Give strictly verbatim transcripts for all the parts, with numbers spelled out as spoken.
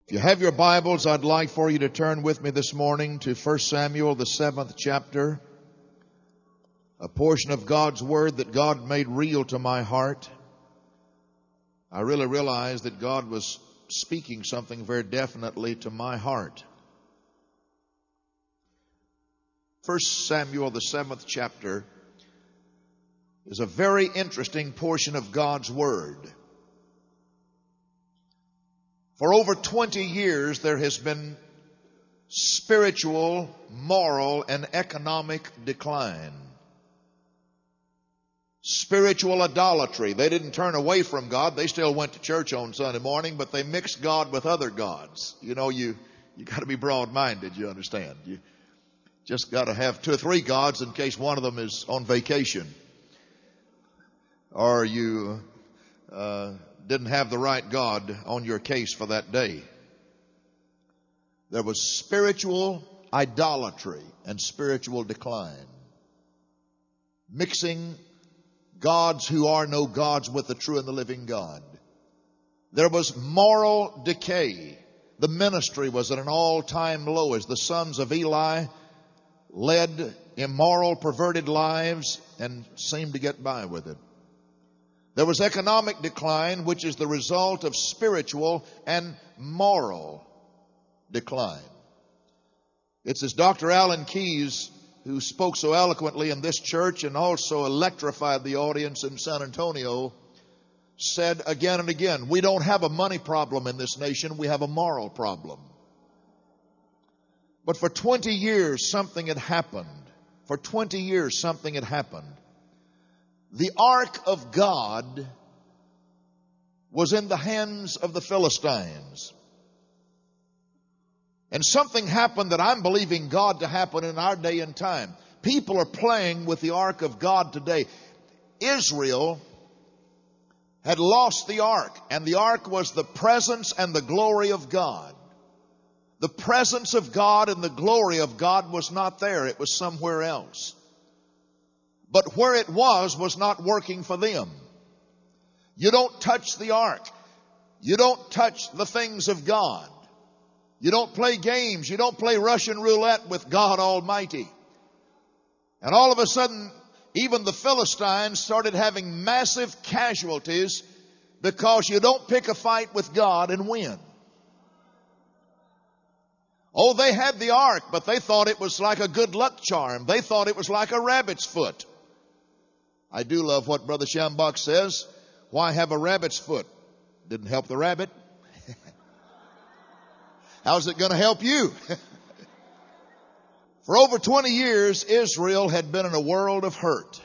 If you have your Bibles, I'd like for you to turn with me this morning to First Samuel, the seventh chapter, a portion of God's Word that God made real to my heart. I really realized that God was speaking something very definitely to my heart. First Samuel, the seventh chapter, is a very interesting portion of God's Word. For over twenty years, there has been spiritual, moral, and economic decline. Spiritual idolatry. They didn't turn away from God. They still went to church on Sunday morning, but they mixed God with other gods. You know, you, you got to be broad-minded, you understand. You just got to have two or three gods in case one of them is on vacation. Or you... Uh, didn't have the right God on your case for that day. There was spiritual idolatry and spiritual decline. Mixing gods who are no gods with the true and the living God. There was moral decay. The ministry was at an all-time low as the sons of Eli led immoral, perverted lives and seemed to get by with it. There was economic decline, which is the result of spiritual and moral decline. It's as Doctor Alan Keyes, who spoke so eloquently in this church and also electrified the audience in San Antonio, said again and again, we don't have a money problem in this nation, we have a moral problem. But for twenty years, something had happened. For twenty years, something had happened. The ark of God was in the hands of the Philistines. And something happened that I'm believing God to happen in our day and time. People are playing with the ark of God today. Israel had lost the ark, and the ark was the presence and the glory of God. The presence of God and the glory of God was not there. It was somewhere else. But where it was, was not working for them. You don't touch the ark. You don't touch the things of God. You don't play games. You don't play Russian roulette with God Almighty. And all of a sudden, even the Philistines started having massive casualties because you don't pick a fight with God and win. Oh, they had the ark, but they thought it was like a good luck charm. They thought it was like a rabbit's foot. I do love what Brother Schambach says. Why have a rabbit's foot? Didn't help the rabbit. How's it going to help you? For over twenty years, Israel had been in a world of hurt.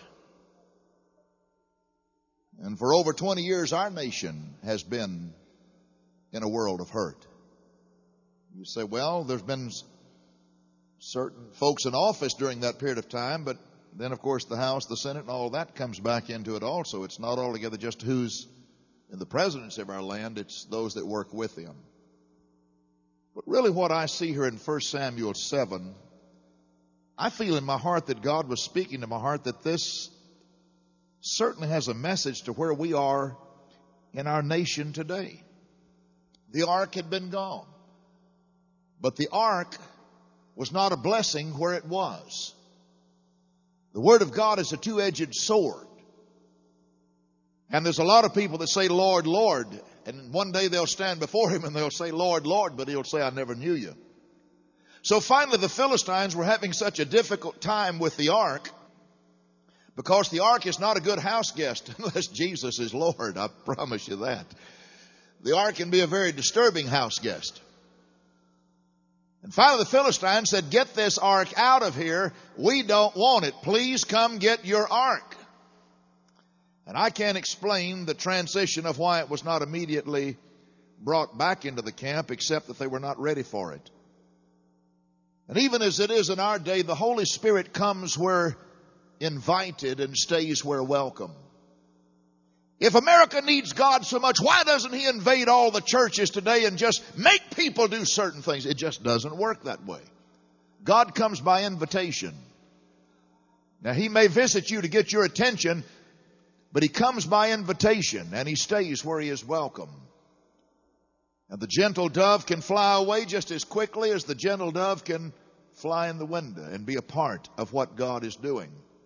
And for over twenty years, our nation has been in a world of hurt. You say, well, there's been certain folks in office during that period of time, but then, of course, the House, the Senate, and all that comes back into it also. It's not altogether just who's in the presidency of our land. It's those that work with them. But really what I see here in First Samuel seven, I feel in my heart that God was speaking to my heart that this certainly has a message to where we are in our nation today. The ark had been gone. But the ark was not a blessing where it was. The Word of God is a two-edged sword. And there's a lot of people that say, Lord, Lord. And one day they'll stand before Him and they'll say, Lord, Lord. But He'll say, I never knew you. So finally the Philistines were having such a difficult time with the ark because the ark is not a good house guest unless Jesus is Lord. I promise you that. The ark can be a very disturbing house guest. And finally the Philistines said, get this ark out of here. We don't want it. Please come get your ark. And I can't explain the transition of why it was not immediately brought back into the camp except that they were not ready for it. And even as it is in our day, the Holy Spirit comes where invited and stays where welcome. If America needs God so much, why doesn't He invade all the churches today and just make people do certain things? It just doesn't work that way. God comes by invitation. Now, He may visit you to get your attention, but He comes by invitation and He stays where He is welcome. And the gentle dove can fly away just as quickly as the gentle dove can fly in the window and be a part of what God is doing.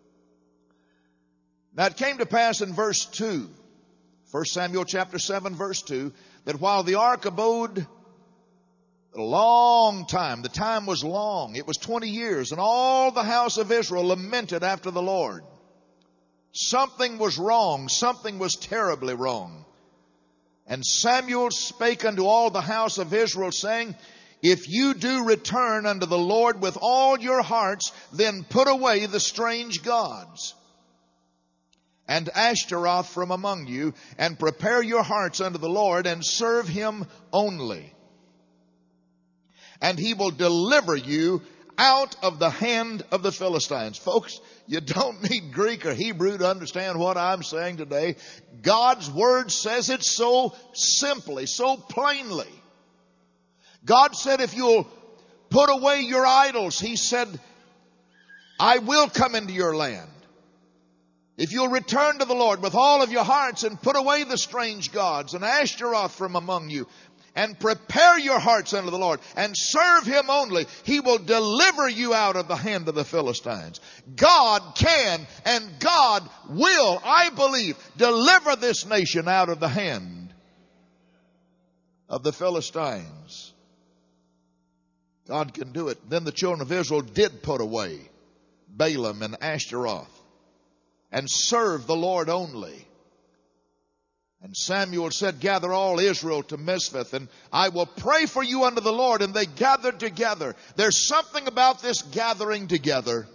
Now it came to pass in verse two, First Samuel chapter seven, verse two, that while the ark abode a long time, the time was long, it was twenty years, and all the house of Israel lamented after the Lord. Something was wrong, something was terribly wrong. And Samuel spake unto all the house of Israel, saying, if you do return unto the Lord with all your hearts, then put away the strange gods and Ashtaroth from among you, and prepare your hearts unto the Lord, and serve him only. And he will deliver you out of the hand of the Philistines. Folks, you don't need Greek or Hebrew to understand what I'm saying today. God's word says it so simply, so plainly. God said, if you'll put away your idols, he said, I will come into your land. If you'll return to the Lord with all of your hearts and put away the strange gods and Ashtaroth from among you, and prepare your hearts unto the Lord and serve him only, he will deliver you out of the hand of the Philistines. God can and God will, I believe, deliver this nation out of the hand of the Philistines. God can do it. Then the children of Israel did put away Balaam and Ashtaroth and serve the Lord only. And Samuel said, gather all Israel to Mizpah, and I will pray for you unto the Lord. And they gathered together. There's something about this gathering together.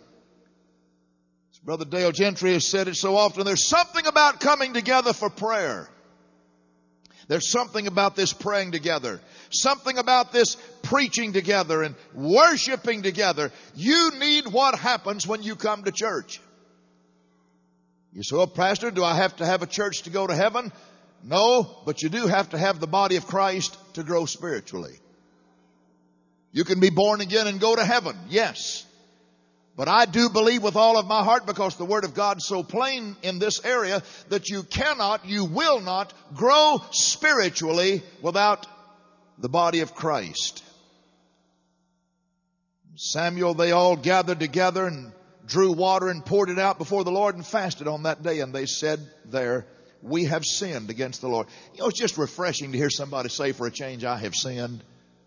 As Brother Dale Gentry has said it so often, there's something about coming together for prayer. There's something about this praying together. Something about this preaching together and worshiping together. You need what happens when you come to church. You say, well, Pastor, do I have to have a church to go to heaven? No, but you do have to have the body of Christ to grow spiritually. You can be born again and go to heaven, yes. But I do believe with all of my heart, because the Word of God is so plain in this area, that you cannot, you will not grow spiritually without the body of Christ. Samuel, they all gathered together and drew water and poured it out before the Lord and fasted on that day. And they said there, we have sinned against the Lord. You know, it's just refreshing to hear somebody say for a change, I have sinned.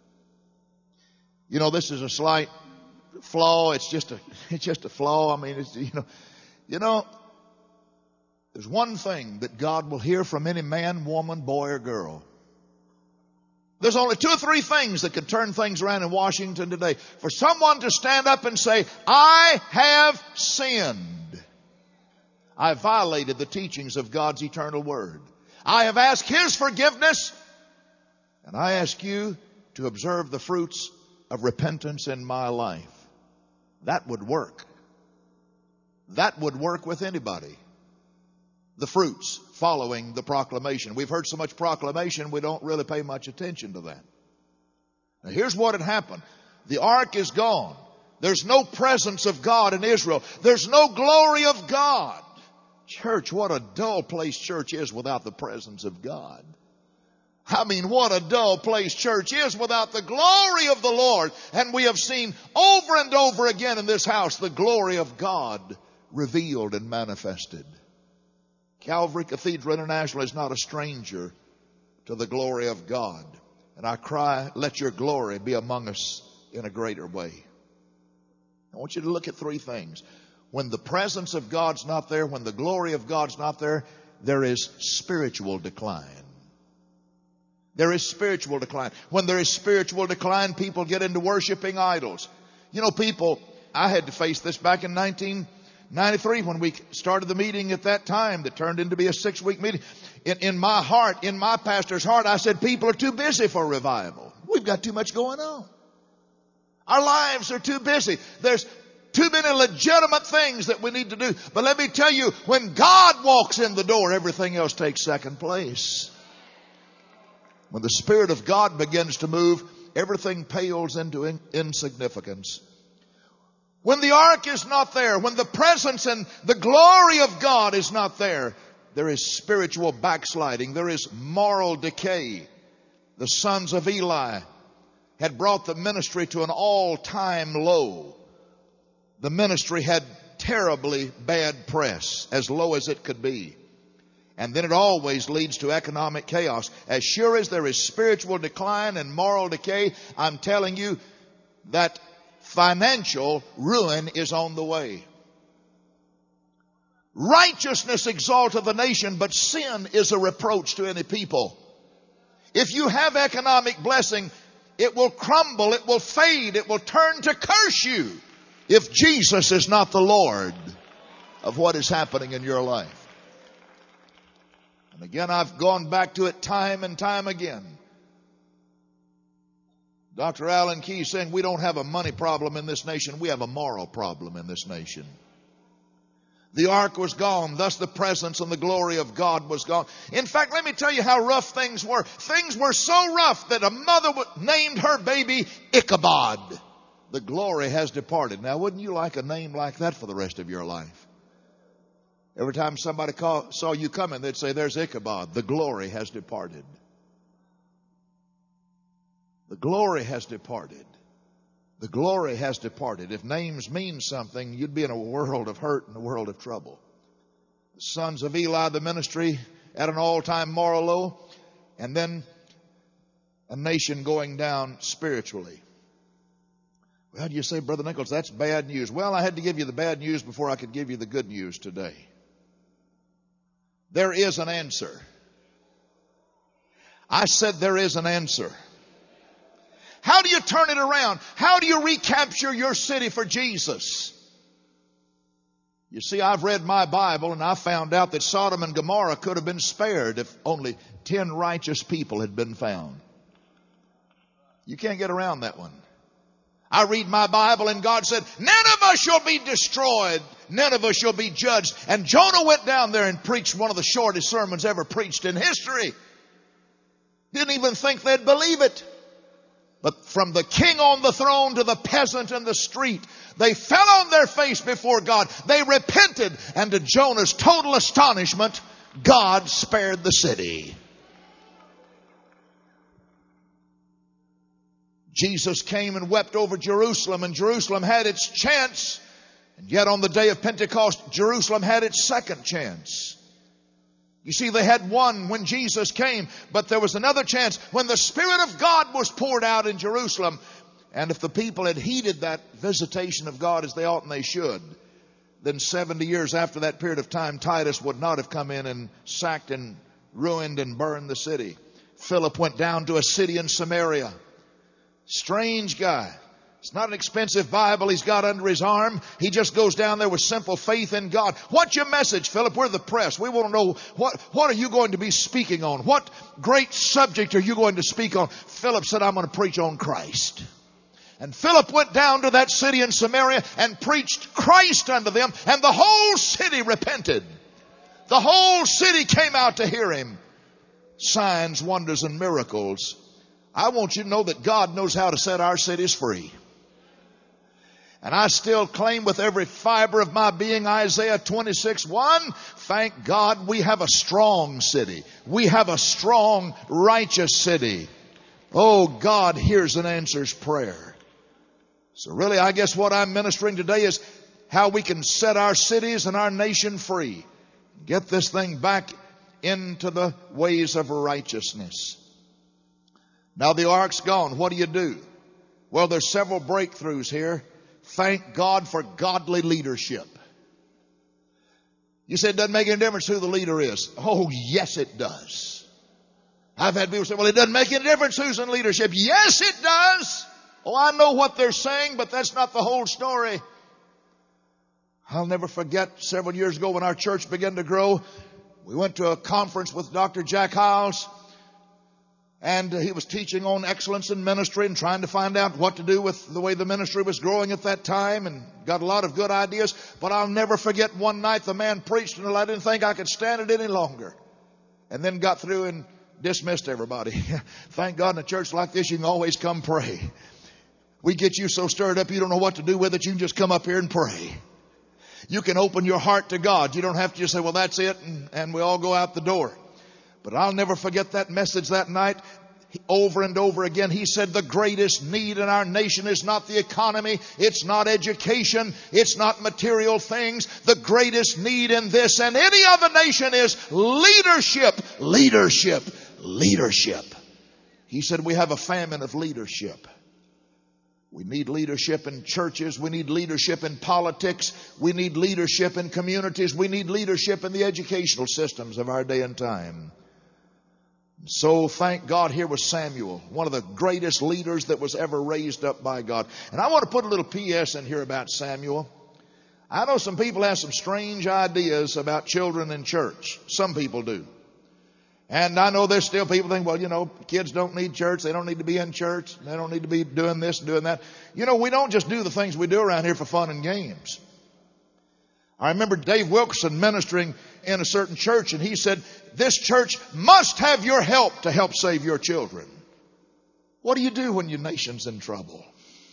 You know, this is a slight flaw. It's just a, it's just a flaw. I mean, it's, you know, you know, there's one thing that God will hear from any man, woman, boy, or girl. There's only two or three things that could turn things around in Washington today. For someone to stand up and say, I have sinned. I violated the teachings of God's eternal word. I have asked his forgiveness. And I ask you to observe the fruits of repentance in my life. That would work. That would work with anybody. The fruits following the proclamation. We've heard so much proclamation, we don't really pay much attention to that. Now here's what had happened. The ark is gone. There's no presence of God in Israel. There's no glory of God. Church, what a dull place church is without the presence of God. I mean, what a dull place church is without the glory of the Lord. And we have seen over and over again in this house the glory of God revealed and manifested. Calvary Cathedral International is not a stranger to the glory of God. And I cry, let your glory be among us in a greater way. I want you to look at three things. When the presence of God's not there, when the glory of God's not there, there is spiritual decline. There is spiritual decline. When there is spiritual decline, people get into worshiping idols. You know, people, I had to face this back in nineteen ninety-three when we started the meeting at that time that turned into to be a six-week meeting. In, in my heart, in my pastor's heart, I said, people are too busy for revival. We've got too much going on. Our lives are too busy. There's too many legitimate things that we need to do. But let me tell you, when God walks in the door, everything else takes second place. When the Spirit of God begins to move, everything pales into in- insignificance. When the ark is not there, when the presence and the glory of God is not there, there is spiritual backsliding. There is moral decay. the sons of Eli had brought the ministry to an all-time low. The ministry had terribly bad press, as low as it could be. And then it always leads to economic chaos. As sure as there is spiritual decline and moral decay, I'm telling you that financial ruin is on the way. Righteousness exalteth the nation, but sin is a reproach to any people. If you have economic blessing, it will crumble, it will fade, it will turn to curse you if Jesus is not the Lord of what is happening in your life. And again, I've gone back to it time and time again. Doctor Allen Key saying we don't have a money problem in this nation, we have a moral problem in this nation. The ark was gone, thus the presence and the glory of God was gone. In fact, let me tell you how rough things were. Things were so rough that a mother named her baby Ichabod. The glory has departed. Now, wouldn't you like a name like that for the rest of your life? Every time somebody call, saw you coming, they'd say, there's Ichabod. The glory has departed. The glory has departed. The glory has departed. If names mean something, you'd be in a world of hurt and a world of trouble. The sons of Eli, the ministry at an all-time moral low, and then a nation going down spiritually. Well, you say, Brother Nichols, that's bad news. Well, I had to give you the bad news before I could give you the good news today. There is an answer. I said there is an answer. How do you turn it around? How do you recapture your city for Jesus? You see, I've read my Bible and I found out that Sodom and Gomorrah could have been spared if only ten righteous people had been found. You can't get around that one. I read my Bible and God said, Nineveh shall be destroyed. Nineveh shall be judged. And Jonah went down there and preached one of the shortest sermons ever preached in history. Didn't even think they'd believe it. But from the king on the throne to the peasant in the street, they fell on their face before God. They repented. And to Jonah's total astonishment, God spared the city. Jesus came and wept over Jerusalem, and Jerusalem had its chance. And yet on the day of Pentecost, Jerusalem had its second chance. You see, they had one when Jesus came, but there was another chance when the Spirit of God was poured out in Jerusalem. And if the people had heeded that visitation of God as they ought and they should, then seventy years after that period of time, Titus would not have come in and sacked and ruined and burned the city. Philip went down to a city in Samaria. Strange guy. It's not an expensive Bible he's got under his arm. He just goes down there with simple faith in God. What's your message, Philip? We're the press. We want to know what, what are you going to be speaking on? What great subject are you going to speak on? Philip said, I'm going to preach on Christ. And Philip went down to that city in Samaria and preached Christ unto them, and the whole city repented. The whole city came out to hear him. Signs, wonders, and miracles. I want you to know that God knows how to set our cities free. And I still claim with every fiber of my being Isaiah twenty-six one. Thank God we have a strong city. We have a strong, righteous city. Oh, God hears and answers prayer. So really, I guess what I'm ministering today is how we can set our cities and our nation free. Get this thing back into the ways of righteousness. Now the ark's gone. What do you do? Well, there's several breakthroughs here. Thank God for godly leadership. You say it doesn't make any difference who the leader is. Oh, yes, it does. I've had people say, well, it doesn't make any difference who's in leadership. Yes, it does. Oh, I know what they're saying, but that's not the whole story. I'll never forget several years ago when our church began to grow. We went to a conference with Doctor Jack Hiles. And he was teaching on excellence in ministry and trying to find out what to do with the way the ministry was growing at that time, and got a lot of good ideas. But I'll never forget one night the man preached until I didn't think I could stand it any longer. And then got through and dismissed everybody. Thank God in a church like this you can always come pray. We get you so stirred up you don't know what to do with it. You can just come up here and pray. You can open your heart to God. You don't have to just say, well, that's it, and, and we all go out the door. But I'll never forget that message that night. over and over again, he said the greatest need in our nation is not the economy, it's not education, it's not material things. The greatest need in this and any other nation is leadership, leadership, leadership. He said we have a famine of leadership. We need leadership in churches. We need leadership in politics. We need leadership in communities. We need leadership in the educational systems of our day and time. So thank God, here was Samuel, one of the greatest leaders that was ever raised up by God. And I want to put a little P S in here about Samuel. I know some people have some strange ideas about children in church. Some people do. And I know there's still people think, well, you know, kids don't need church. They don't need to be in church. They don't need to be doing this and doing that. You know, we don't just do the things we do around here for fun and games. I remember Dave Wilkerson ministering in a certain church, and he said, this church must have your help to help save your children. What do you do when your nation's in trouble?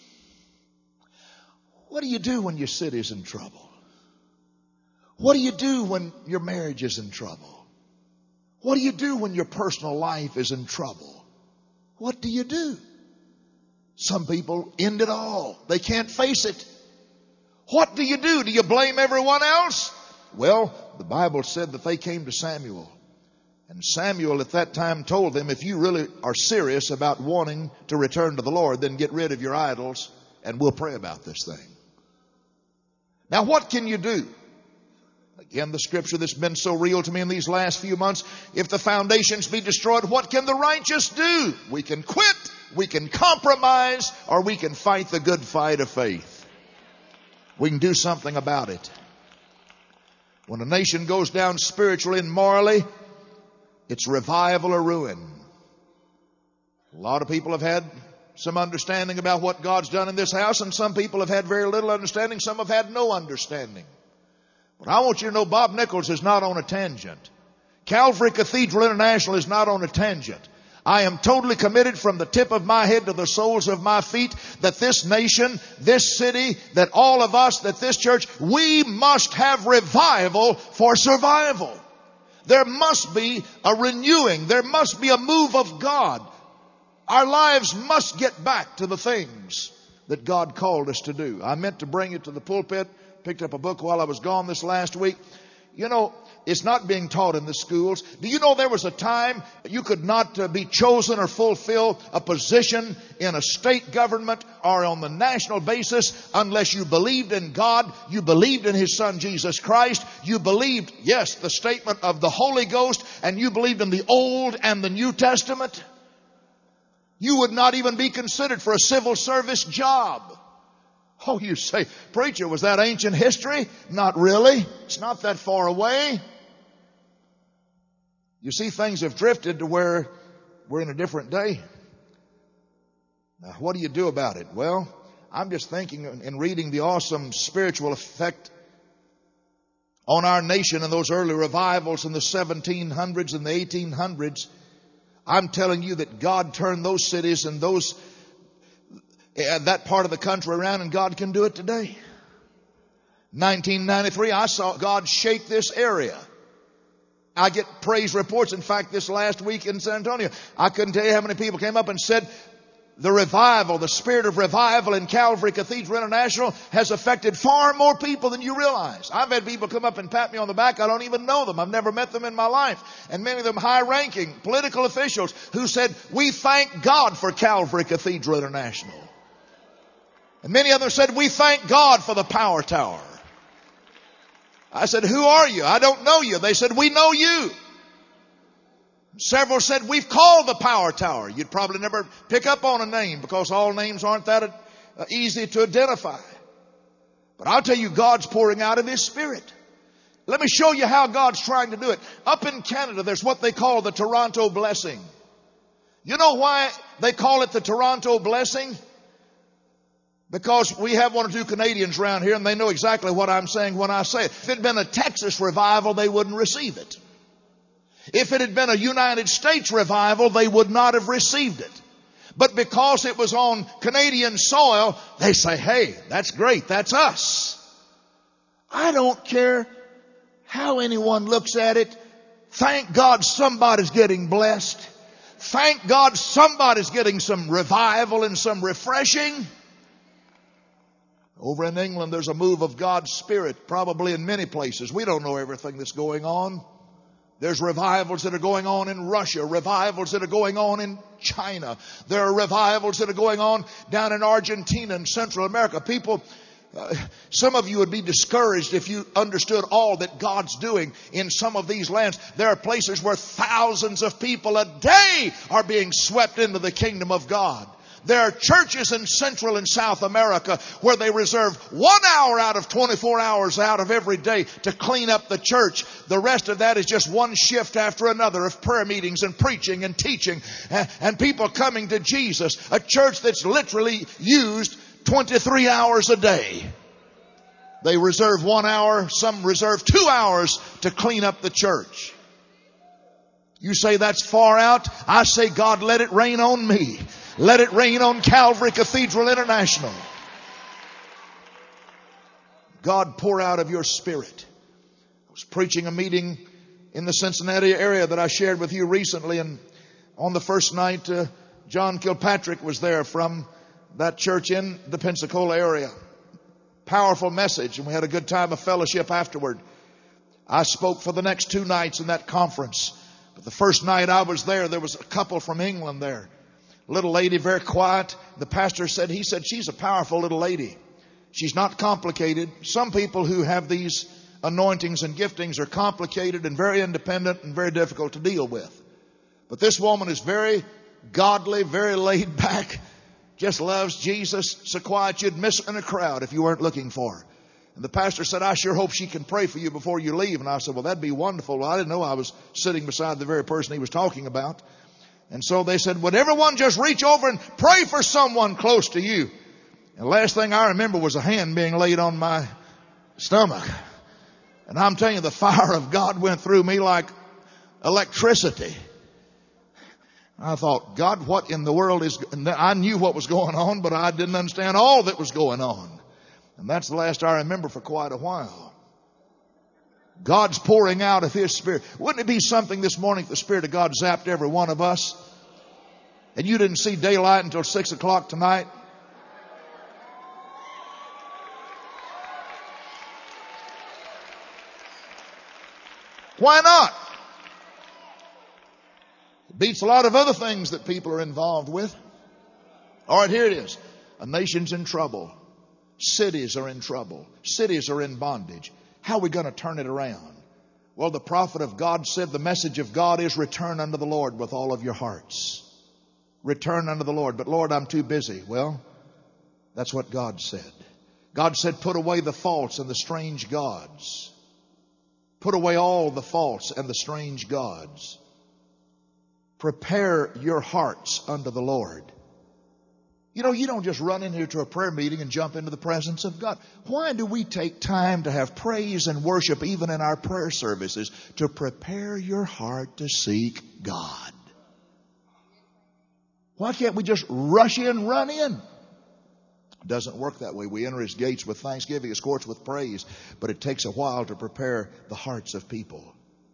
What do you do when your city's in trouble? What do you do when your marriage is in trouble? What do you do when your personal life is in trouble? What do you do? Some people end it all. They can't face it. What do you do? Do you blame everyone else? Well, the Bible said that they came to Samuel. And Samuel at that time told them, if you really are serious about wanting to return to the Lord, then get rid of your idols and we'll pray about this thing. Now, what can you do? Again, the scripture that's been so real to me in these last few months. If the foundations be destroyed, what can the righteous do? We can quit, we can compromise, or we can fight the good fight of faith. We can do something about it. When a nation goes down spiritually and morally, it's revival or ruin. A lot of people have had some understanding about what God's done in this house, and some people have had very little understanding. Some have had no understanding. But I want you to know Bob Nichols is not on a tangent. Calvary Cathedral International is not on a tangent. I am totally committed from the tip of my head to the soles of my feet that this nation, this city, that all of us, that this church, we must have revival for survival. There must be a renewing. There must be a move of God. Our lives must get back to the things that God called us to do. I meant to bring it to the pulpit. Picked up a book while I was gone this last week. You know, it's not being taught in the schools. Do you know there was a time you could not uh, be chosen or fulfill a position in a state government or on the national basis unless you believed in God, you believed in His Son Jesus Christ, you believed, yes, the statement of the Holy Ghost, and you believed in the Old and the New Testament? You would not even be considered for a civil service job. Oh, you say, preacher, was that ancient history? Not really. It's not that far away. You see, things have drifted to where we're in a different day. Now, what do you do about it? Well, I'm just thinking and reading the awesome spiritual effect on our nation and those early revivals in the seventeen hundreds and the eighteen hundreds. I'm telling you that God turned those cities and those that part of the country around, and God can do it today. nineteen ninety-three, I saw God shake this area. I get praise reports. In fact, this last week in San Antonio, I couldn't tell you how many people came up and said the revival, the spirit of revival in Calvary Cathedral International has affected far more people than you realize. I've had people come up and pat me on the back. I don't even know them. I've never met them in my life. And many of them high-ranking political officials who said, we thank God for Calvary Cathedral International. And many of them said, we thank God for the Power Tower. I said, who are you? I don't know you. They said, we know you. Several said, we've called the Power Tower. You'd probably never pick up on a name because all names aren't that uh, easy to identify. But I'll tell you, God's pouring out of His Spirit. Let me show you how God's trying to do it. Up in Canada, there's what they call the Toronto Blessing. You know why they call it the Toronto Blessing? Because we have one or two Canadians around here and they know exactly what I'm saying when I say it. If it had been a Texas revival, they wouldn't receive it. If it had been a United States revival, they would not have received it. But because it was on Canadian soil, they say, hey, that's great. That's us. I don't care how anyone looks at it. Thank God somebody's getting blessed. thank God somebody's getting some revival and some refreshing. Over in England, there's a move of God's Spirit, probably in many places. We don't know everything that's going on. There's revivals that are going on in Russia, revivals that are going on in China. There are revivals that are going on down in Argentina and Central America. People, uh, some of you would be discouraged if you understood all that God's doing in some of these lands. There are places where thousands of people a day are being swept into the kingdom of God. There are churches in Central and South America where they reserve one hour out of twenty-four hours out of every day to clean up the church. The rest of that is just one shift after another of prayer meetings and preaching and teaching and people coming to Jesus. A church that's literally used twenty-three hours a day. They reserve one hour, some reserve two hours to clean up the church. You say that's far out. I say, God, let it rain on me. Let it rain on Calvary Cathedral International. God, pour out of your Spirit. I was preaching a meeting in the Cincinnati area that I shared with you recently, and on the first night, uh, John Kilpatrick was there from that church in the Pensacola area. Powerful message, and we had a good time of fellowship afterward. I spoke for the next two nights in that conference. But the first night I was there, there was a couple from England there. Little lady, very quiet. The pastor said, he said, she's a powerful little lady. She's not complicated. Some people who have these anointings and giftings are complicated and very independent and very difficult to deal with. But this woman is very godly, very laid back, just loves Jesus so quiet you'd miss her in a crowd if you weren't looking for her. And the pastor said, I sure hope she can pray for you before you leave. And I said, well, that'd be wonderful. Well, I didn't know I was sitting beside the very person he was talking about. And so they said, would everyone just reach over and pray for someone close to you? And the last thing I remember was a hand being laid on my stomach. And I'm telling you, the fire of God went through me like electricity. I thought, God, what in the world is... And I knew what was going on, but I didn't understand all that was going on. And that's the last I remember for quite a while. God's pouring out of His Spirit. Wouldn't it be something this morning if the Spirit of God zapped every one of us? And you didn't see daylight until six o'clock tonight? Why not? It beats a lot of other things that people are involved with. All right, here it is. A nation's in trouble. Cities are in trouble. Cities are in bondage. How are we going to turn it around? Well, the prophet of God said the message of God is return unto the Lord with all of your hearts. Return unto the Lord. But Lord, I'm too busy. Well, that's what God said. God said, put away the false and the strange gods. Put away all the false and the strange gods. Prepare your hearts unto the Lord. You know, you don't just run in here to a prayer meeting and jump into the presence of God. Why do we take time to have praise and worship even in our prayer services? To prepare your heart to seek God. Why can't we just rush in, run in? It doesn't work that way. We enter His gates with thanksgiving, His courts with praise. But it takes a while to prepare the hearts of people.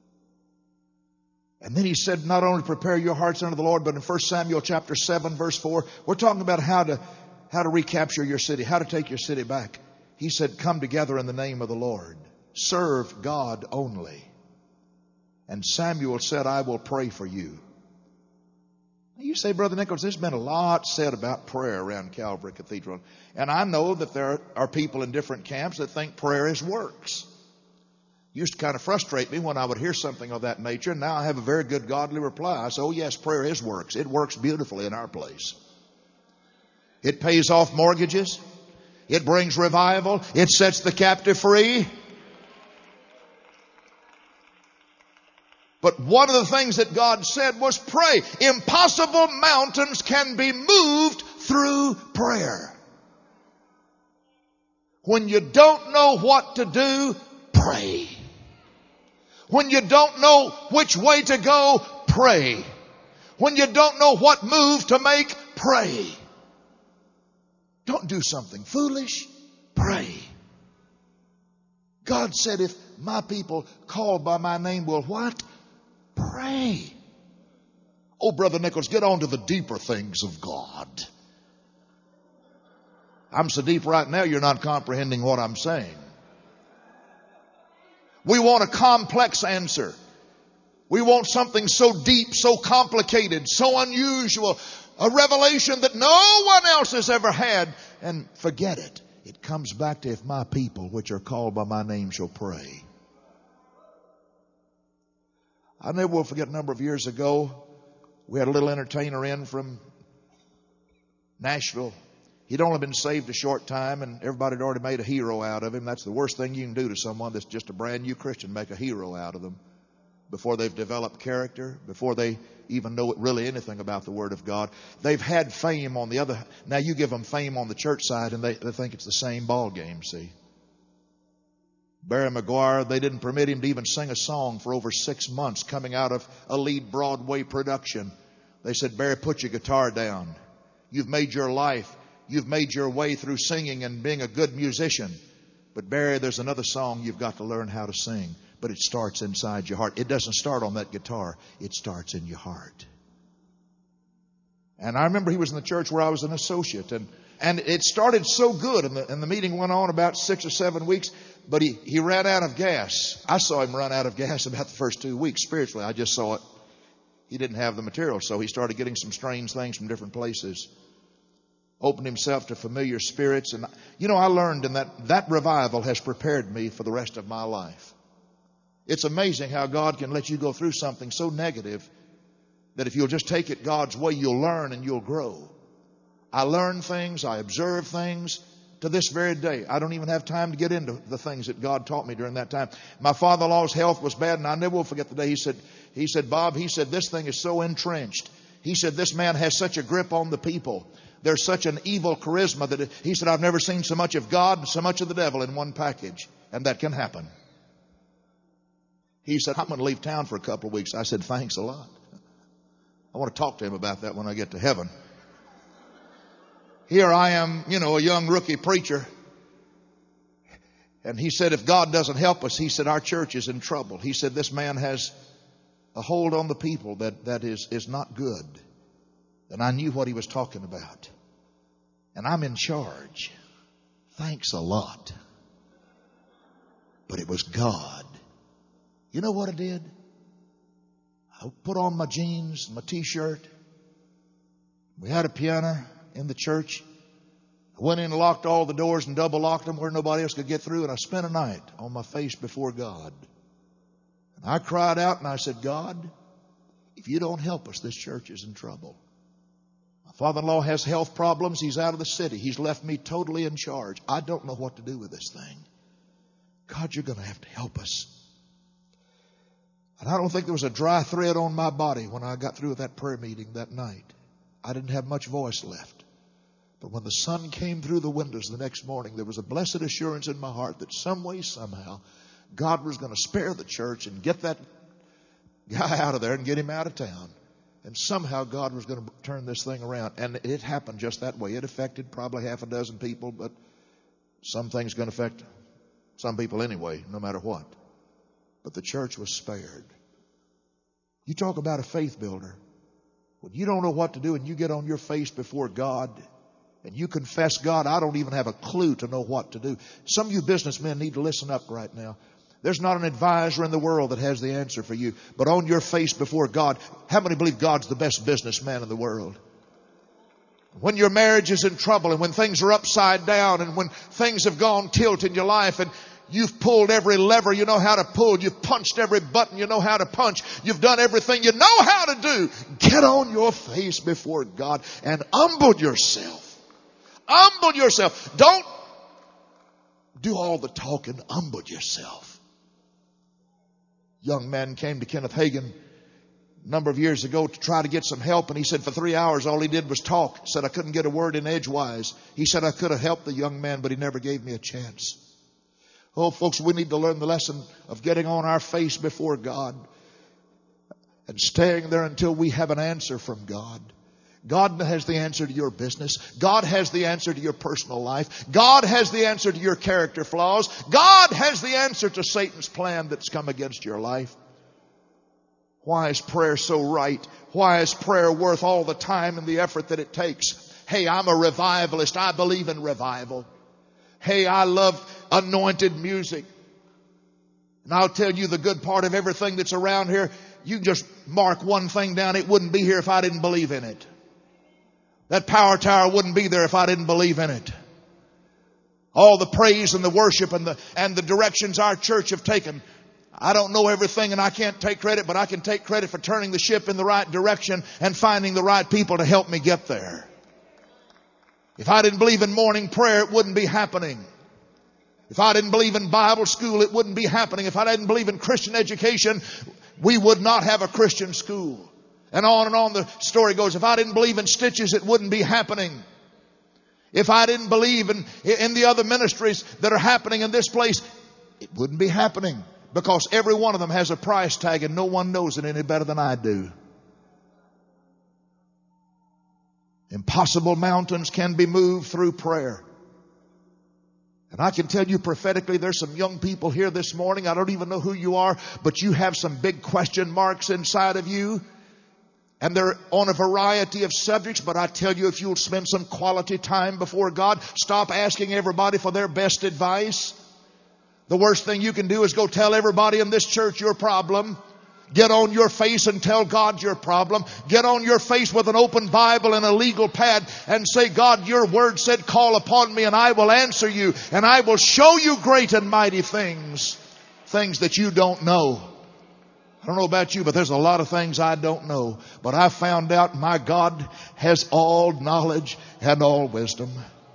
And then He said, not only prepare your hearts unto the Lord, but in First Samuel chapter seven, verse four, we're talking about how to, how to recapture your city, how to take your city back. He said, come together in the name of the Lord. Serve God only. And Samuel said, I will pray for you. You say, Brother Nichols, there's been a lot said about prayer around Calvary Cathedral. And I know that there are people in different camps that think prayer is works. It used to kind of frustrate me when I would hear something of that nature. And now I have a very good godly reply. I say, oh yes, prayer is works. It works beautifully in our place. It pays off mortgages. It brings revival. It sets the captive free. But one of the things that God said was pray. Impossible mountains can be moved through prayer. When you don't know what to do, pray. When you don't know which way to go, pray. When you don't know what move to make, pray. Don't do something foolish. Pray. God said, if my people called by my name will what? Pray. Oh, Brother Nichols, get on to the deeper things of God. I'm so deep right now, you're not comprehending what I'm saying. We want a complex answer. We want something so deep, so complicated, so unusual, a revelation that no one else has ever had. And forget it. It comes back to, if my people, which are called by my name, shall pray. I never will forget, a number of years ago, we had a little entertainer in from Nashville. He'd only been saved a short time, and everybody had already made a hero out of him. That's the worst thing you can do to someone that's just a brand new Christian, make a hero out of them before they've developed character, before they even know really anything about the Word of God. They've had fame on the other. Now you give them fame on the church side, and they, they think it's the same ball game, see. Barry McGuire, they didn't permit him to even sing a song for over six months coming out of a lead Broadway production. They said, Barry, put your guitar down. You've made your life. You've made your way through singing and being a good musician. But Barry, there's another song you've got to learn how to sing. But it starts inside your heart. It doesn't start on that guitar. It starts in your heart. And I remember he was in the church where I was an associate. And, and it started so good. And the, and the meeting went on about six or seven weeks. But he, he ran out of gas. I saw him run out of gas about the first two weeks spiritually. I just saw it. He didn't have the material. So he started getting some strange things from different places. Opened himself to familiar spirits. And, you know, I learned in that, that revival has prepared me for the rest of my life. It's amazing how God can let you go through something so negative that if you'll just take it God's way, you'll learn and you'll grow. I learn things. I observe things to this very day. I don't even have time to get into the things that God taught me during that time. My father-in-law's health was bad, and I never will forget the day he said, he said, Bob, he said, this thing is so entrenched. He said, this man has such a grip on the people. There's such an evil charisma that it, he said, I've never seen so much of God and so much of the devil in one package. And that can happen. He said, I'm going to leave town for a couple of weeks. I said, thanks a lot. I want to talk to him about that when I get to heaven. Here I am, you know, a young rookie preacher. And he said, if God doesn't help us, he said, our church is in trouble. He said, this man has a hold on the people that, that is, is not good. And I knew what he was talking about. And I'm in charge. Thanks a lot. But it was God. You know what I did? I put on my jeans, my t-shirt. We had a piano in the church. I went in and locked all the doors and double locked them where nobody else could get through. And I spent a night on my face before God. And I cried out and I said, God, if you don't help us, this church is in trouble. My father-in-law has health problems. He's out of the city. He's left me totally in charge. I don't know what to do with this thing. God, you're going to have to help us. And I don't think there was a dry thread on my body when I got through with that prayer meeting that night. I didn't have much voice left. But when the sun came through the windows the next morning, there was a blessed assurance in my heart that some way, somehow, God was going to spare the church and get that guy out of there and get him out of town. And somehow God was going to turn this thing around. And it happened just that way. It affected probably half a dozen people, but some things going to affect some people anyway, no matter what. But the church was spared. You talk about a faith builder. When you don't know what to do and you get on your face before God and you confess, God, I don't even have a clue to know what to do. Some of you businessmen need to listen up right now. There's not an advisor in the world that has the answer for you. But on your face before God, how many believe God's the best businessman in the world? When your marriage is in trouble and when things are upside down and when things have gone tilt in your life and you've pulled every lever you know how to pull. You've punched every button you know how to punch. You've done everything you know how to do. Get on your face before God and humble yourself. Humble yourself. Don't do all the talking. Humble yourself. Young man came to Kenneth Hagin a number of years ago to try to get some help. And he said for three hours all he did was talk. He said I couldn't get a word in edgewise. He said I could have helped the young man, but he never gave me a chance. Oh, folks, we need to learn the lesson of getting on our face before God and staying there until we have an answer from God. God has the answer to your business. God has the answer to your personal life. God has the answer to your character flaws. God has the answer to Satan's plan that's come against your life. Why is prayer so right? Why is prayer worth all the time and the effort that it takes? Hey, I'm a revivalist. I believe in revival. Hey, I love anointed music. And I'll tell you the good part of everything that's around here. You just mark one thing down. It wouldn't be here if I didn't believe in it. That power tower wouldn't be there if I didn't believe in it. All the praise and the worship and the, and the directions our church have taken. I don't know everything and I can't take credit, but I can take credit for turning the ship in the right direction and finding the right people to help me get there. If I didn't believe in morning prayer, it wouldn't be happening. If I didn't believe in Bible school, it wouldn't be happening. If I didn't believe in Christian education, we would not have a Christian school. And on and on the story goes. If I didn't believe in stitches, it wouldn't be happening. If I didn't believe in, in the other ministries that are happening in this place, it wouldn't be happening. Because every one of them has a price tag and no one knows it any better than I do. Impossible mountains can be moved through prayer. And I can tell you prophetically, there's some young people here this morning. I don't even know who you are, but you have some big question marks inside of you. And they're on a variety of subjects. But I tell you, if you'll spend some quality time before God, stop asking everybody for their best advice. The worst thing you can do is go tell everybody in this church your problem. Get on your face and tell God your problem. Get on your face with an open Bible and a legal pad and say, God, your word said, call upon me and I will answer you. And I will show you great and mighty things. Things that you don't know. I don't know about you, but there's a lot of things I don't know. But I found out my God has all knowledge and all wisdom.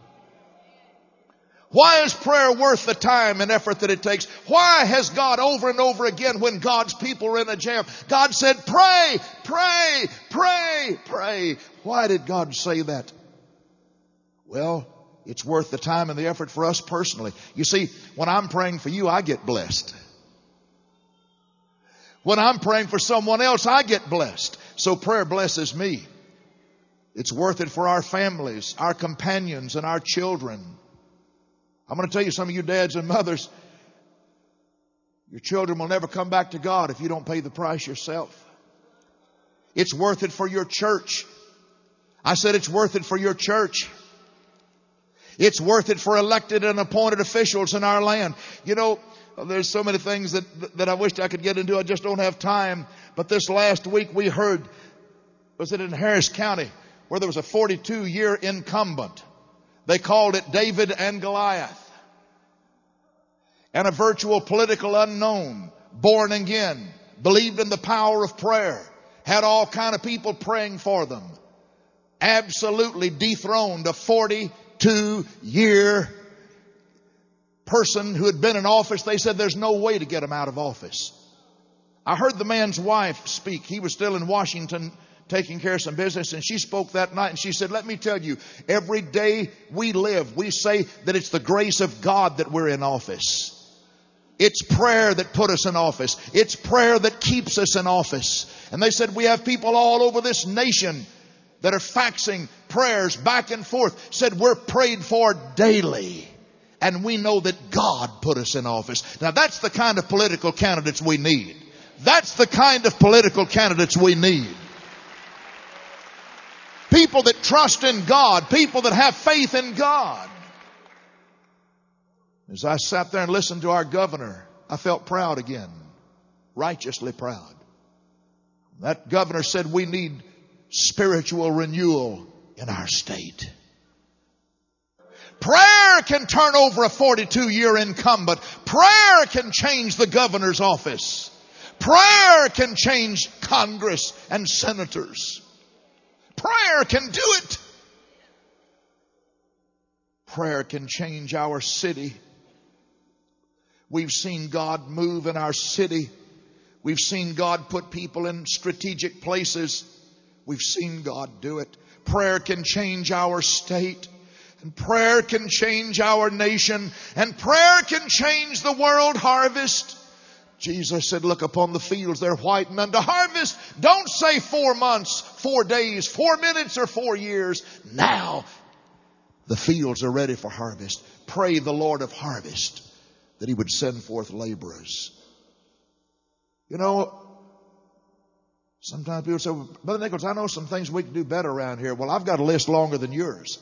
Why is prayer worth the time and effort that it takes? Why has God over and over again, when God's people were in a jam, God said, pray, pray, pray, pray. Why did God say that? Well, it's worth the time and the effort for us personally. You see, when I'm praying for you, I get blessed. When I'm praying for someone else, I get blessed. So prayer blesses me. It's worth it for our families, our companions, and our children. I'm going to tell you, some of you dads and mothers, your children will never come back to God if you don't pay the price yourself. It's worth it for your church. I said it's worth it for your church. It's worth it for elected and appointed officials in our land. You know, there's so many things that, that I wished I could get into. I just don't have time. But this last week we heard, was it in Harris County, where there was a forty-two year incumbent. They called it David and Goliath. And a virtual political unknown, born again, believed in the power of prayer, had all kind of people praying for them. Absolutely dethroned a forty-two year person who had been in office. They said there's no way to get him out of office. I heard the man's wife speak. He was still in Washington taking care of some business, and she spoke that night and she said, let me tell you, every day we live, we say that it's the grace of God that we're in office. It's prayer that put us in office. It's prayer that keeps us in office. And they said we have people all over this nation that are faxing prayers back and forth. Said we're prayed for daily. And we know that God put us in office. Now that's the kind of political candidates we need. That's the kind of political candidates we need. People that trust in God. People that have faith in God. As I sat there and listened to our governor, I felt proud again. Righteously proud. That governor said we need spiritual renewal in our state. Prayer can turn over a forty-two year incumbent. Prayer can change the governor's office. Prayer can change Congress and senators. Prayer can do it. Prayer can change our city. We've seen God move in our city. We've seen God put people in strategic places. We've seen God do it. Prayer can change our state. And prayer can change our nation. And prayer can change the world harvest. Jesus said, look upon the fields, they're white and unto harvest. Don't say four months, four days, four minutes, or four years. Now the fields are ready for harvest. Pray the Lord of harvest that he would send forth laborers. You know, Sometimes people say, well, Brother Nichols, I know some things we can do better around here. Well, I've got a list longer than yours.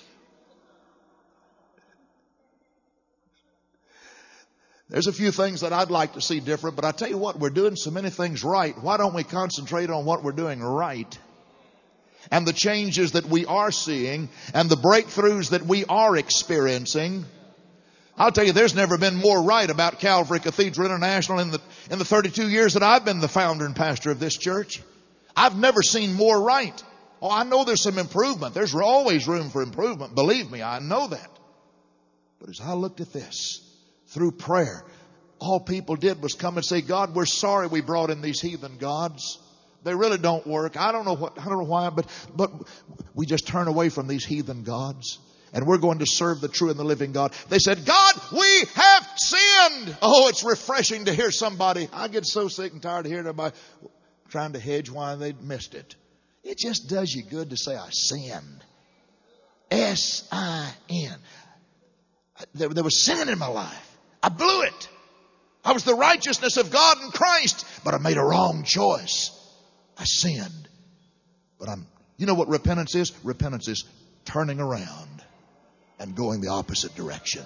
There's a few things that I'd like to see different, but I tell you what, we're doing so many things right. Why don't we concentrate on what we're doing right? And the changes that we are seeing and the breakthroughs that we are experiencing. I'll tell you, there's never been more right about Calvary Cathedral International in the, in the thirty-two years that I've been the founder and pastor of this church. I've never seen more right. Oh, I know there's some improvement. There's always room for improvement. Believe me, I know that. But as I looked at this, through prayer, all people did was come and say, God, we're sorry we brought in these heathen gods. They really don't work. I don't know what, I don't know why, but, but we just turn away from these heathen gods. And we're going to serve the true and the living God. They said, God, we have sinned. Oh, it's refreshing to hear somebody. I get so sick and tired of hearing everybody trying to hedge why they missed it. It just does you good to say, I sinned. S I N. There, there was sin in my life. I blew it. I was the righteousness of God in Christ, but I made a wrong choice. I sinned. But I'm, you know what repentance is? Repentance is turning around and going the opposite direction.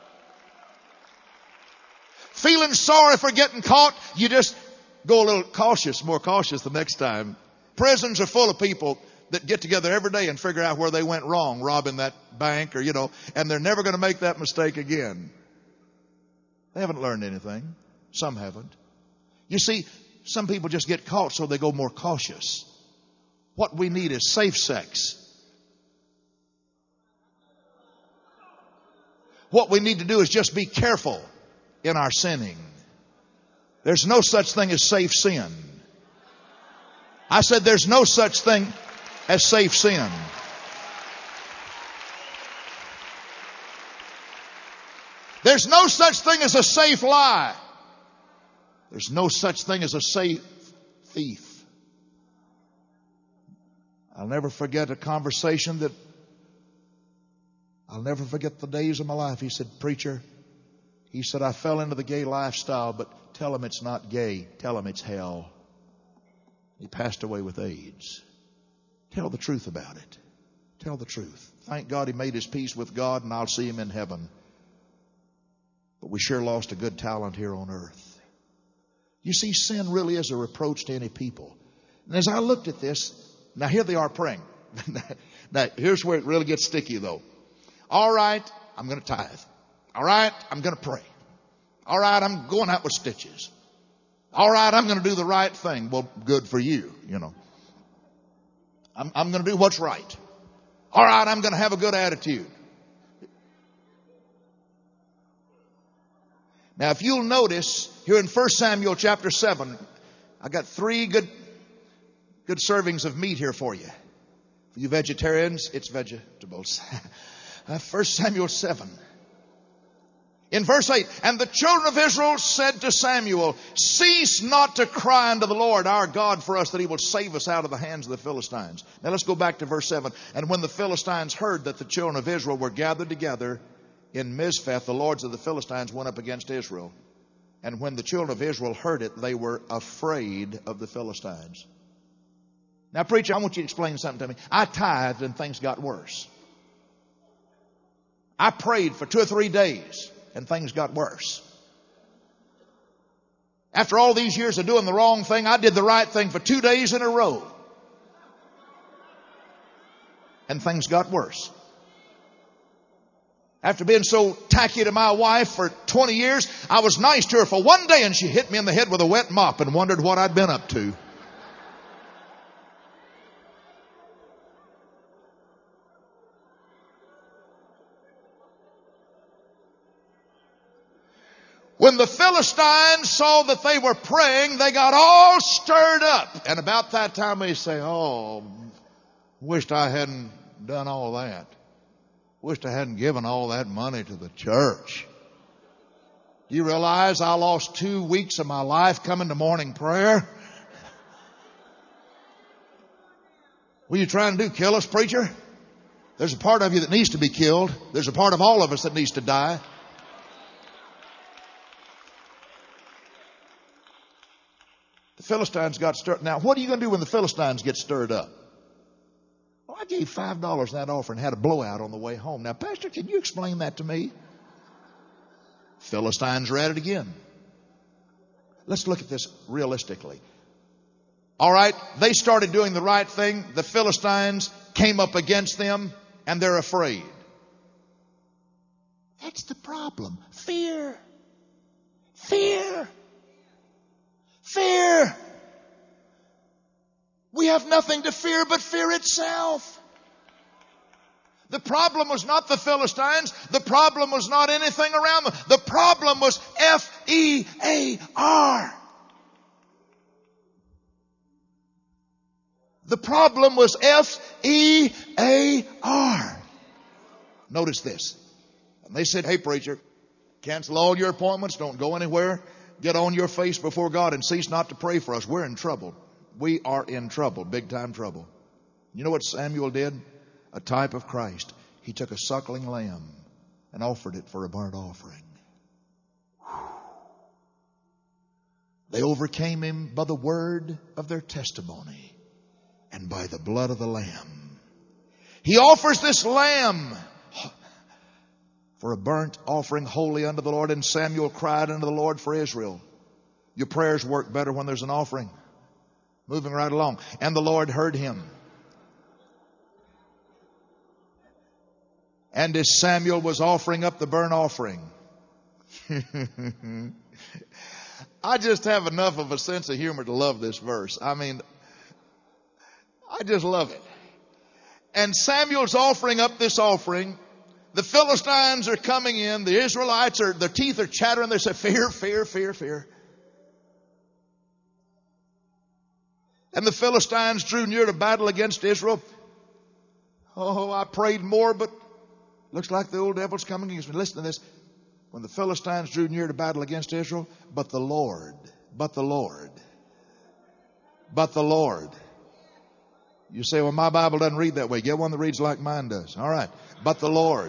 Feeling sorry for getting caught, you just go a little cautious, more cautious the next time. Prisons are full of people that get together every day and figure out where they went wrong, robbing that bank or, you know, and they're never going to make that mistake again. They haven't learned anything. Some haven't. You see, some people just get caught, so they go more cautious. What we need is safe sex. What we need to do is just be careful in our sinning. There's no such thing as safe sin. I said there's no such thing as safe sin. There's no such thing as a safe lie. There's no such thing as a safe thief. I'll never forget a conversation that I'll never forget the days of my life. He said, preacher, he said, I fell into the gay lifestyle, but tell him it's not gay. Tell him it's hell. He passed away with AIDS. Tell the truth about it. Tell the truth. Thank God he made his peace with God, and I'll see him in heaven. But we sure lost a good talent here on earth. You see, sin really is a reproach to any people. And as I looked at this, now here they are praying. Now, here's where it really gets sticky, though. All right, I'm going to tithe. All right, I'm going to pray. All right, I'm going out with stitches. All right, I'm going to do the right thing. Well, good for you, you know. I'm, I'm going to do what's right. All right, I'm going to have a good attitude. Now, if you'll notice, here in First Samuel chapter seven, I got three good, good servings of meat here for you. For you vegetarians, it's vegetables. Uh, First Samuel seven. In verse eight, and the children of Israel said to Samuel, cease not to cry unto the Lord our God for us, that he will save us out of the hands of the Philistines. Now let's go back to verse seven. And when the Philistines heard that the children of Israel were gathered together in Mizpeh, the lords of the Philistines went up against Israel. And when the children of Israel heard it, they were afraid of the Philistines. Now, preacher, I want you to explain something to me. I tithed and things got worse. I prayed for two or three days and things got worse. After all these years of doing the wrong thing, I did the right thing for two days in a row. And things got worse. After being so tacky to my wife for twenty years, I was nice to her for one day and she hit me in the head with a wet mop and wondered what I'd been up to. When the Philistines saw that they were praying, they got all stirred up. And about that time they say, oh, wished I hadn't done all that. Wished I hadn't given all that money to the church. Do you realize I lost two weeks of my life coming to morning prayer? What are you trying to do, kill us, preacher? There's a part of you that needs to be killed. There's a part of all of us that needs to die. The Philistines got stirred. Now, what are you going to do when the Philistines get stirred up? Well, I gave five dollars in that offering and had a blowout on the way home. Now, Pastor, can you explain that to me? Philistines are at it again. Let's look at this realistically. All right, they started doing the right thing. The Philistines came up against them, and they're afraid. That's the problem. Fear. Fear. Fear. We have nothing to fear but fear itself. The problem was not the Philistines. The problem was not anything around them. The problem was F E A R. The problem was F E A R. Notice this. And they said, hey, preacher, cancel all your appointments. Don't go anywhere. Get on your face before God and cease not to pray for us. We're in trouble. We are in trouble, big time trouble. You know what Samuel did? A type of Christ. He took a suckling lamb and offered it for a burnt offering. They overcame him by the word of their testimony and by the blood of the Lamb. He offers this lamb for a burnt offering holy unto the Lord. And Samuel cried unto the Lord for Israel. Your prayers work better when there's an offering. Moving right along. And the Lord heard him. And as Samuel was offering up the burnt offering, I just have enough of a sense of humor to love this verse. I mean, I just love it. And Samuel's offering up this offering. The Philistines are coming in. The Israelites are, their teeth are chattering. They say, fear, fear, fear, fear. And the Philistines drew near to battle against Israel. Oh, I prayed more, but looks like the old devil's coming against me. Listen to this. When the Philistines drew near to battle against Israel, but the Lord, but the Lord, but the Lord. You say, well, my Bible doesn't read that way. Get one that reads like mine does. All right. But the Lord.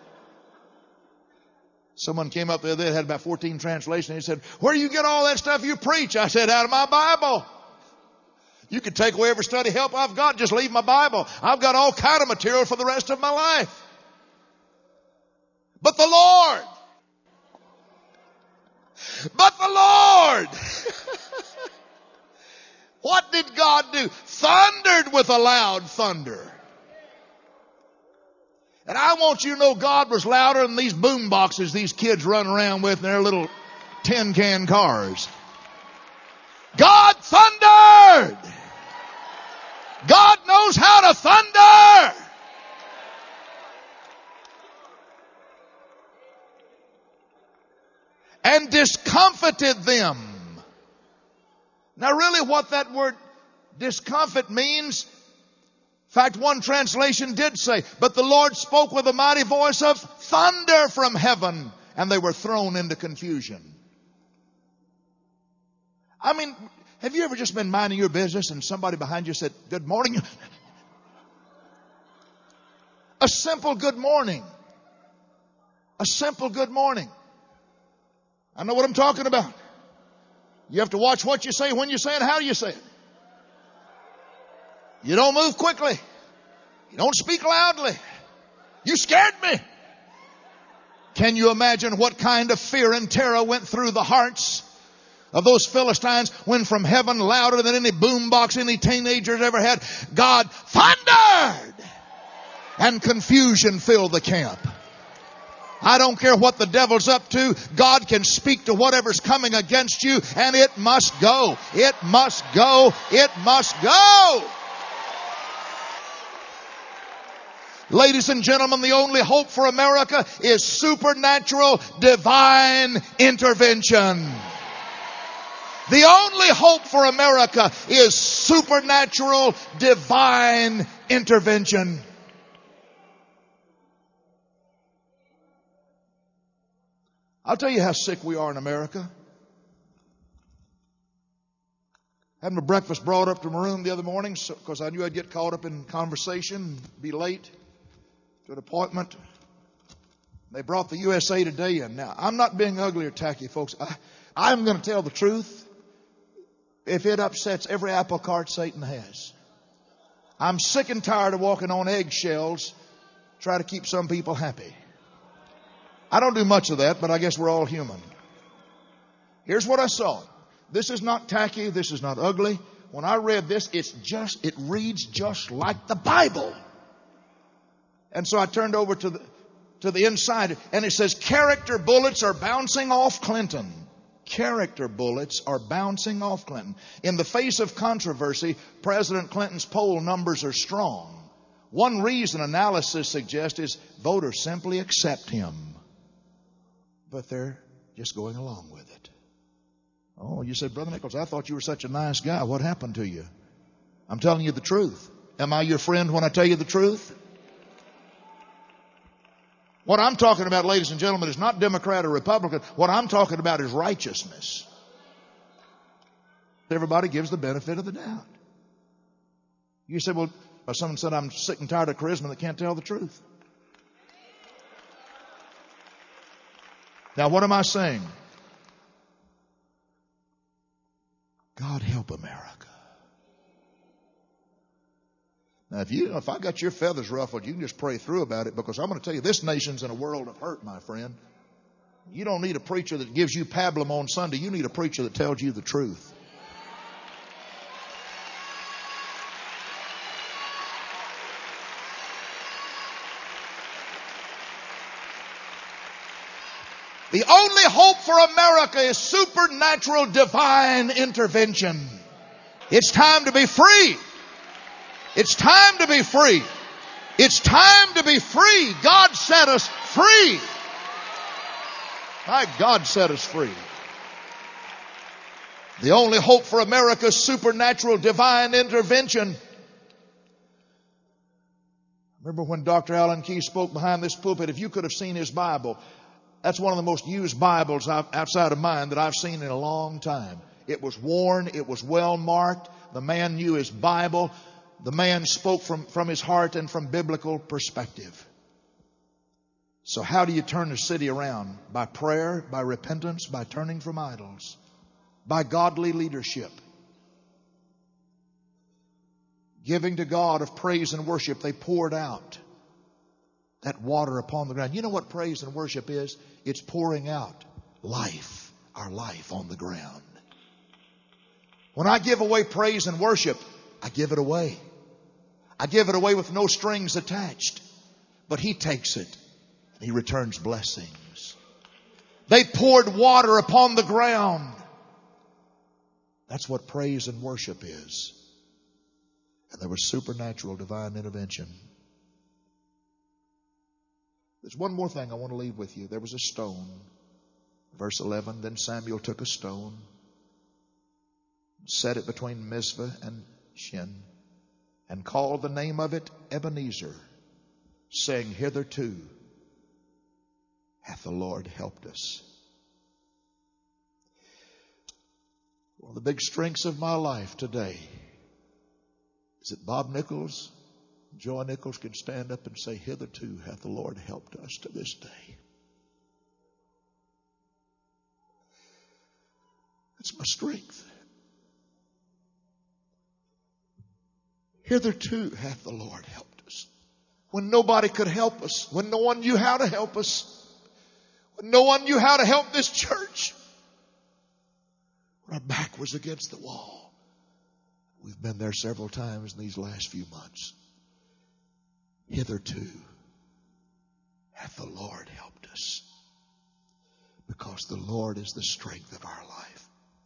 Someone came up the other day, had about fourteen translations. He said, where do you get all that stuff you preach? I said, out of my Bible. You can take away every study help I've got. Just leave my Bible. I've got all kind of material for the rest of my life. But the Lord. But the Lord. What did God do? Thundered with a loud thunder. And I want you to know God was louder than these boom boxes these kids run around with in their little tin can cars. God thundered. God knows how to thunder. And discomfited them. Now really what that word discomfit means, in fact one translation did say, but the Lord spoke with a mighty voice of thunder from heaven, and they were thrown into confusion. I mean, have you ever just been minding your business and somebody behind you said, good morning? A simple good morning. A simple good morning. I know what I'm talking about. You have to watch what you say, when you say it, how you say it. You don't move quickly. You don't speak loudly. You scared me. Can you imagine what kind of fear and terror went through the hearts of those Philistines when from heaven, louder than any boombox any teenagers ever had, God thundered and confusion filled the camp. I don't care what the devil's up to. God can speak to whatever's coming against you, and it must go. It must go. It must go. Ladies and gentlemen, the only hope for America is supernatural divine intervention. The only hope for America is supernatural divine intervention. I'll tell you how sick we are in America. Had my breakfast brought up to my room the other morning because so, I knew I'd get caught up in conversation, be late to an appointment. They brought the U S A Today in. Now, I'm not being ugly or tacky, folks. I, I'm going to tell the truth. if it upsets every apple cart Satan has. I'm sick and tired of walking on eggshells, try to keep some people happy. I don't do much of that, but I guess we're all human. Here's what I saw. This is not tacky. This is not ugly. When I read this, it's just, it reads just like the Bible. And so I turned over to the, to the inside, and it says, character bullets are bouncing off Clinton. Character bullets are bouncing off Clinton. In the face of controversy, President Clinton's poll numbers are strong. One reason analysis suggests is voters simply accept him. But they're just going along with it. Oh, you said, Brother Nichols, I thought you were such a nice guy. What happened to you? I'm telling you the truth. Am I your friend when I tell you the truth? What I'm talking about, ladies and gentlemen, is not Democrat or Republican. What I'm talking about is righteousness. Everybody gives the benefit of the doubt. You say, well, someone said, I'm sick and tired of charisma that can't tell the truth. Now, what am I saying? God help America. Now, if you, if I got your feathers ruffled, you can just pray through about it, because I'm going to tell you, this nation's in a world of hurt, my friend. You don't need a preacher that gives you pablum on Sunday. You need a preacher that tells you the truth. The only hope for America is supernatural divine intervention. It's time to be free. It's time to be free. It's time to be free. God set us free. My God set us free. The only hope for America is supernatural divine intervention. Remember when Doctor Allen Key spoke behind this pulpit? If you could have seen his Bible, that's one of the most used Bibles I've, outside of mine that I've seen in a long time. It was worn. It was well marked. The man knew his Bible. The man spoke from, from his heart and from biblical perspective. So how do you turn the city around? By prayer, by repentance, by turning from idols, by godly leadership. Giving to God of praise and worship, they poured out that water upon the ground. You know what praise and worship is? It's pouring out life, our life on the ground. When I give away praise and worship, I give it away. I give it away with no strings attached. But He takes it and He returns blessings. They poured water upon the ground. That's what praise and worship is. And there was supernatural divine intervention. There's one more thing I want to leave with you. There was a stone. Verse eleven, then Samuel took a stone, set it between Mizpah and Shin, and called the name of it Ebenezer, saying, hitherto hath the Lord helped us. One of the big strengths of my life today is that Bob Nichols, Joy Nichols can stand up and say, hitherto hath the Lord helped us to this day. That's my strength. Hitherto hath the Lord helped us. When nobody could help us, when no one knew how to help us, when no one knew how to help this church, when our back was against the wall. We've been there several times in these last few months. Hitherto hath the Lord helped us, because the Lord is the strength of our life.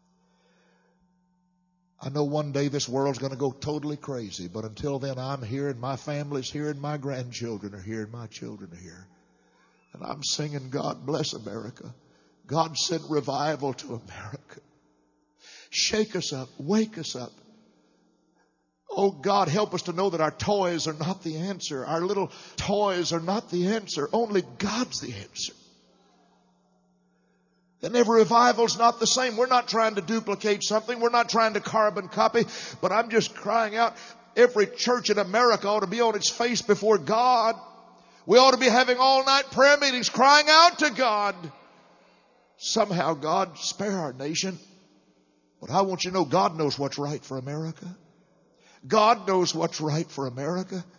I know one day this world's going to go totally crazy, but until then I'm here and my family's here and my grandchildren are here and my children are here. And I'm singing, God bless America. God send revival to America. Shake us up, wake us up. Oh God, help us to know that our toys are not the answer. Our little toys are not the answer. Only God's the answer. And every revival's not the same. We're not trying to duplicate something. We're not trying to carbon copy. But I'm just crying out, every church in America ought to be on its face before God. We ought to be having all-night prayer meetings crying out to God. Somehow, God, spare our nation. But I want you to know God knows what's right for America. God knows what's right for America.